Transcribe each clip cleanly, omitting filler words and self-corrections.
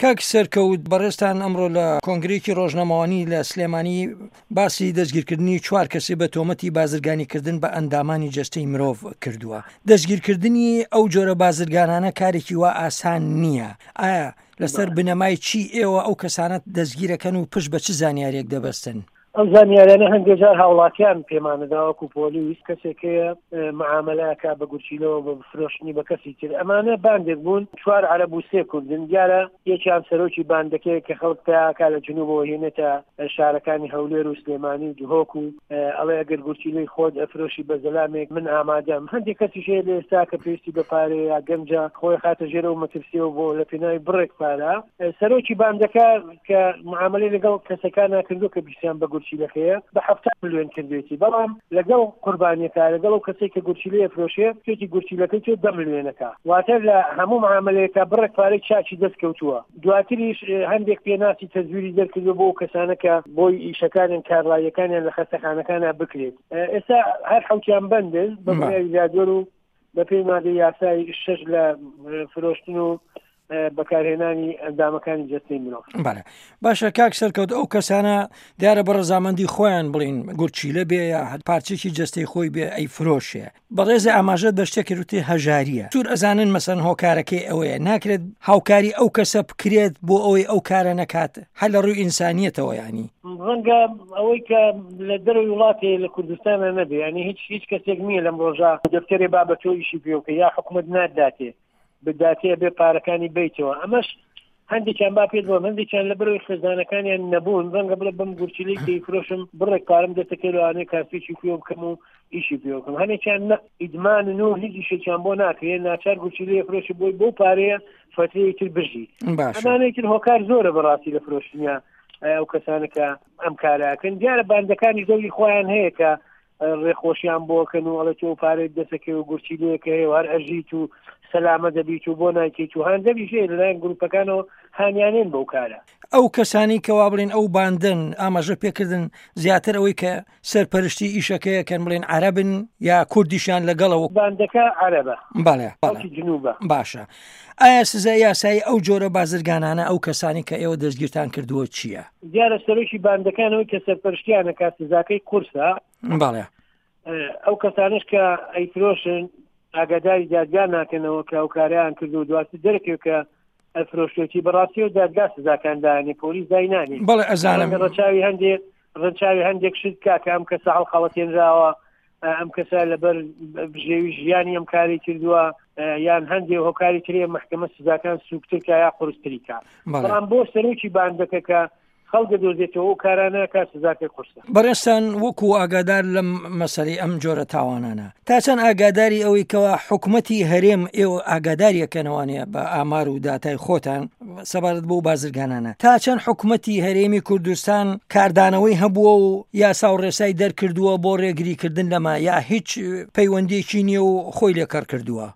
کاک سەرکەوت بەڕێستان ئەمڕۆ لە کۆنگرێکی ڕۆژنەمەوانی لە سلێمانی باسی دەستگیرکردنی 4 کەسێ بە تۆمەتی بازرگانیکردن بە ئەندامانی جەستەی مرۆڤ کردووە. دەستگیرکردنی ئەو جۆرە بازرگانانە کارێکی وا ئاسان نییە. ئایا لەسەر بنەمای چی ئێوە ئەو کەسانت دەستگیرەکەن و پشت بە چ زانیاریەک دەبەستن؟ ئەو زانیاریانە هەندێک جار هاوڵاتیان پێمانەداوەکو پۆلیس کەسێکەیە معاملەکە بە گورچیلەوە بە فرۆشتنی بە کەسی تر ئەمانە باندێک بوون 4 عەرەب و 3 کوردن دیارە یەکیان سەرۆکی باندەکەی کە خەڵک تاکا لە جنوبەوە هێنێتە شارەکانی هەولێر و سلێمانی و دهۆک و ئەڵێ ئەگەر گورچیلەی خۆت ئەفرۆشی بە زەلامێک من ئامادەم. هەندێک کەسیشەیە لە ئێستا کە پێویستی بە پارێ یا گەنجە خۆی خاتە ژێرە و مەترسیەوە بۆ لە پێناوی بڕێک پارە. سەرۆکی باندەکە کە معاملەی لەگەڵ کەسەکان ناکردو کە بیستیان بە گورچیلەکەیە بە 7 ملیۆن کردوێتی، بەڵام لەگەڵ قوربانیەکە لەگەڵ ئەو کەسێک کە گورچیلەیە فرۆشێ توێتی گورچیلەکەی تۆ 10 ملیۆنەکە، واتە لە هەموو معاملەیەکە بڕێک پارەی چاچی دەستکەوتووە. دواتریش هەندێک پێناسی تەزویری دەرکردو بۆ کەسانە کە بۆی ئیشەکانیان کارڕایەکانیان لە خەستەخانەکانە بکرێت. ئێستا هەر حوتیان بەندن بە ویلادۆر و بە پێی مادەی یاسای 6 لە فرۆشتن و بەکارهێنانی ئەندامەکانی جەستەی مرۆڤ. باشە کاک سەرکەوت ئەو کەسانە دیارە بە ڕەزامەندی خۆیان بڵین گورچیلە بێ یا پارچێکی جەستەی خۆی بێ ئەی فرۆشێ بەڕێزە ئاماژەت بە شتێکی وتی هەژاریە سوور ئەزانن مەسەن هۆکارەکەی ئەوەیە ناکرێت هاوکاری ئەو کەسە بکرێت بۆ ئەوەی ئەو کارە نەکات هەر لە ڕووی ئینسانیەتەوە ینی ڕەنگە ئەوەی کە لە دەروی وڵاتی لە کوردستانە نەبێ ینی هیچ کەسێک نییە لەم ڕۆژە دەفتەرێ بابەتۆ ئیشی پێوکە یا حکومت ناداتێ بداتێ بێ پارەکانی بیتەوە. ئەمەش هەندێکیان با پێت بۆ هەندێکیان لە بەرەوەی خێزانەکانیان نەبوون ڕەنگە بڵێ بەم گورچیلەی کەی فرۆشم بڕێک پارەم دەتەکەوانەیە کاسێکی پێ بکەم و ئیشی پێ بکەم. هەندێکیان ئیدمانن و هیچ ئیشێکیان بۆ ناکرێت ناچار گورچیلەیە فرۆشی بۆی بۆ پارەیە فترەیەکی تر بژی. ئەمانەیە تر هۆکار زۆرە بەڕاستی لە فرۆشتنیا ئەو کەسانە کە ئەم کاراکەن. دیارە باندەکانی دەوری خۆیان هەیە کە ڕێخۆشیان بۆکەن و ئەڵە تۆ پارێت دەسەکەی و گورچیلەیەکە هەیە و هەر ئەژیت و سەلامە دەبیت و بۆ ناکەیت و هەندێکیشێ لەلایەن گروپەکانەوە هانیانێن بەو کارە. ئەو کەسانی کەوا بڵێن ئەو باندن ئاماژە پێکردن زیاتر ئەوەی کە سەرپەرشتی ئیشەکەیەکەن بڵێن عەرەبن یا کوردیشان لەگەڵەوە باندەکە عەرەبە. بەڵێ جنوبە. باشە ئایا سزای یاسایی ئەو جۆرە بازرگانانە ئەو کەسانی کە ئێوە دەستگیرتان کردووە چییە؟ دیارە سەرۆکی باندەکانەوەی کە سەرپەرشتیانە کات سزاکەی قورسە. بەڵێ ئەو کەسانش کە ئەیفرۆشن ئاگاداری دادگا ناکەنەوە کە ئەو کاریان کردو و دواتر دەرکێ کە ئەفرۆشتێتی بەڕاستی و دادگا سزاکاندانی پۆلیس داینانی. بەڵێ ئەزانم ڕەنچاوی هەندێک شت کاکە ئەم کەسە هەڵخەڵەتێنراوە ئەم کەسە لەبەر بژێوی ژیانی ئەم کاری کردووە یان هەندێک هۆکاری ترێ محکەمە سزاکان سوکترکە یا قورستریکە. بەڵام بۆ سەرۆکی باندەکە کە خەڵکە دۆزێتەوە و کارانە کا سزاکەی قورسە. بەڕێستان وەکو ئاگادار لەم مەسەلەی ئەم جۆرە تاوانانە تا چەند ئاگاداری ئەوەی کەوا حکوومەتی هەرێم ئێوە ئاگاداریەکەنەوەنێ بە ئامار و داتای خۆتان سەبارەت بۆ بازرگانانە تا چەند حکوومەتی هەرێمی کوردستان کاردانەوەی هەبووە و یاسا و ڕێسای دەرکردووە بۆ ڕێگریکردن لەمە یا هیچ پەیوەندێکی نییە و خۆی لێکار کردووە؟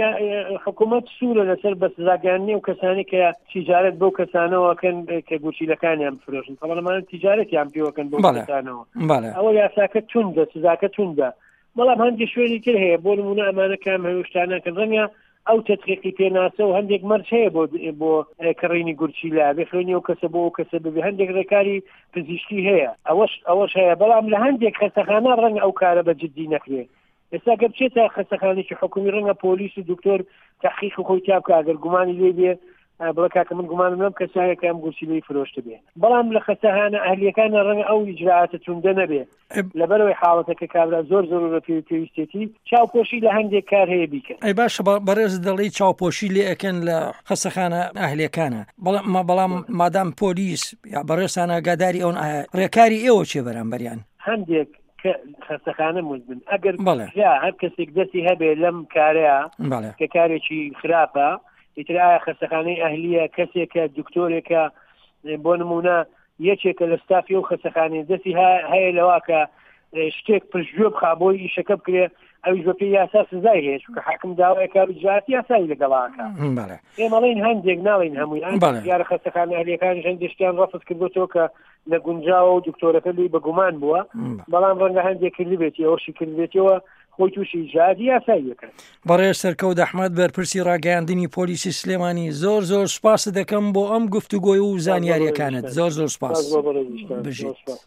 حکوومەت سوورە لەسەر بە سزاگاننی و کەسانی کە تیجارەت بۆ کەسانەوەکەن کە گورچیلەکانیان فرۆشن تەڵەمانە تیجارەتیان پێوەکەن بۆ کەسانەوە ئەوە یاساکە توندە سزاکە توندە. بەڵام هەندێک شوێنی تر هەیە بۆ نمونە ئەمانە کام هەوشتانەکەن ڕەنگە ئەو تەتقیقی پێناسە و هەندێک مەرج هەیە بۆ کڕینی گورچیلە بخوێنی و کەسە بۆ کەسە ببێ هەندێک ڕێکاری پزیشکی هەیە ئەوەش هەیە بەڵام لە هەندێک خەستەخانە ڕەنگە ئەو کارە بە جددی نەکرێت. ئێستا گە بچێتە خەستەخانێکی حکومی ڕەنگە پۆلیس و دکتۆر تەحقیق خۆی تا بکە ئەگەر گومانی لێ بێ بڵێ کاکە من گومانم لەم کەسایە کە ئەم گورچیلەی فرۆشتە بێ. بەڵام لە خەستەخانە ئەهلیەکانە ڕەنگە ئەو ئیجراعاتە توندە نەبێ لەبەرەوەی حاڵەتەکە کابرا زۆر زۆرورە پێویستێتی چاوپۆشی لە هەندێک کار هەیە بیکەن. ئەی باشە بەڕێز دەڵی چاوپۆشی لێ ئەەکەن لە خەستەخانە ئەهلیەکانە بەڵام مادام پۆلیس یا بەڕێستان ئاگاداری ئەون ڕێکاری ئێوە چێ بەرامبەریان؟ هەندێک خەستەخانە مزبن ئەگەر هەر کەسێک دەستی هەبێ لەم کارەیە کە کارێکی خراپە ئیتر ئایا خەستەخانەی ئەهلیە کەسێکە دکتۆرێکە بۆ نمونە یەکێکە لە ستافی و خەستەخانەی دەستی هەیە لەوە کە شتێک پشتگوێ بخا بۆی ئیشەکە بکرێ ئەویش بە پێی یاسا سزای هەیە چونکە حاکم داوای کارجاتی یاسایی لەگەڵاکە. ئێمەڵین هەندێک ناڵین هەمووی یارە خەستەخانە ئەهلیەکانی هەندێکیان ڕەفز کردوەوە کە لە گونجاوە و دکتۆرەکە لی بە گومان بووە بەڵام ڕەنگە هەندێک کردبێتی ئەوەشی کردبێتەوە خۆی تووشی جادی یاساییەکە. بەڕێز سەرکەوت ئەحمەد بەرپرسی ڕاگەیاندنی پۆلیسی سلێمانی زۆر سوپاس دەکەم بۆ ئەم گفتوگۆی و زانیاریەکانت. زۆر سوپاس.